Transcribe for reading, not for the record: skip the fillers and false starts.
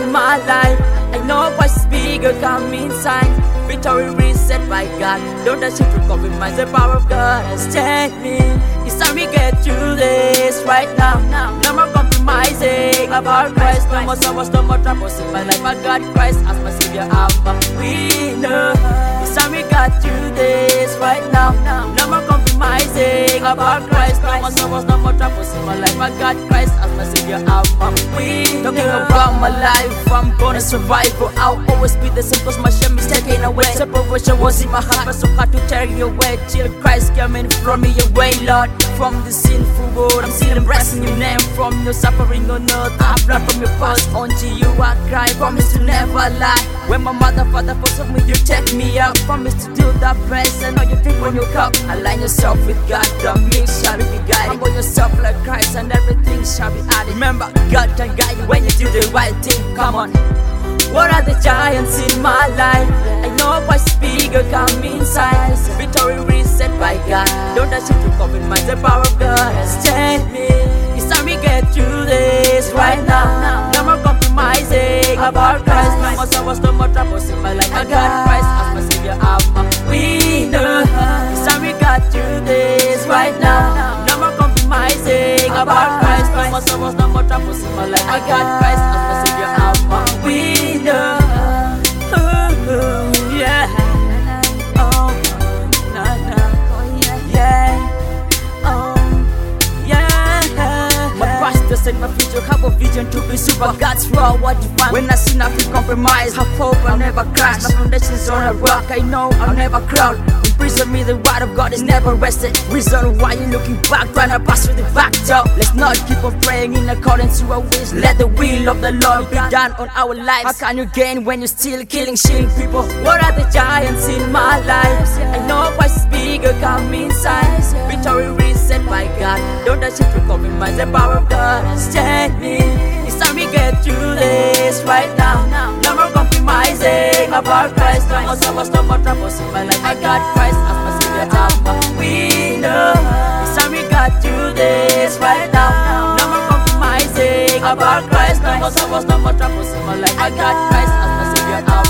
in my life. I know what's bigger coming inside. Victory reset by God. Don't let you to compromise the power of God has changed me. It's time we get through this right now. No more compromising about Christ. No more sorrows, no more troubles in my life. I got Christ as my Savior. I'm a winner. It's time we got through this right now. No more compromising about Christ. No more sorrows, no more troubles in my life. I got Christ as my Savior. I'm a winner. Talking about my life, I'm gonna survive. I'll always be the same, cause my shame is taken away. Separation was in my heart, but so hard to tear you away. Till Christ came in from me away, Lord. From the sinful world, I'm still embracing your name. From your suffering on earth, I've learned from your past. Unto you I cry, promise to never lie. When my mother, father forsake me, you take me up. Promise to do the best, and all you drink on your cup. Align yourself with God, the mix shall be guided. Humble yourself like Christ, and everything shall be added. Remember, God can guide you when you do the right thing. Come on. What are the giants in my life? I know what's bigger coming inside. Victory reset by God. Don't let you to compromise the power of God has changed me. It's time we get through this right now. No more compromising about Christ. No more sorrows, no more troubles in my life. I got Christ as my Savior. I'm a winner. It's time we got through this right now. No more compromising about Christ. No more sorrows, no more troubles in my life. I got Christ as my Savior. I'm a winner. Yeah. Oh, nah, nah. Yeah. Oh, yeah. My past and my future have a vision to be super. God's raw, what you find. When I see nothing compromise, have hope, I'll never crash. My foundation's on a rock, I know I'll never crawl. Imprison me, the word of God is never rested. Reason why you're looking back, trying to pass through the back door. Let's not keep on praying in accordance to our wish. Let the will of the Lord be done on our lives. How can you gain when you're still killing, shilling people? What are the giants in my life? I know what's bigger coming inside. Victory reset by God. Don't let you to compromise the power of God has changed me. It's time we get through this right now. No more compromising about Christ. No more sorrows, no more troubles in my life. I got Christ as my Savior. I'm a winner. It's time we got through this right now. No more compromising about Christ. No more sorrows, no more troubles in my life. I got Christ as my Savior.